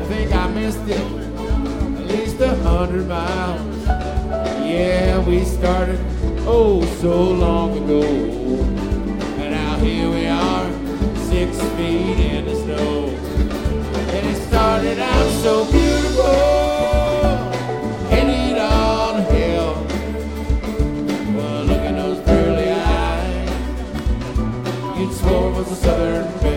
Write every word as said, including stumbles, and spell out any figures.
think I missed it at least a hundred miles. Yeah, we started oh so long ago, and now here we are, six feet in the snow. And it started out so beautiful, headed on hell. Well, look at those pearly eyes, you'd swore was a southern belle.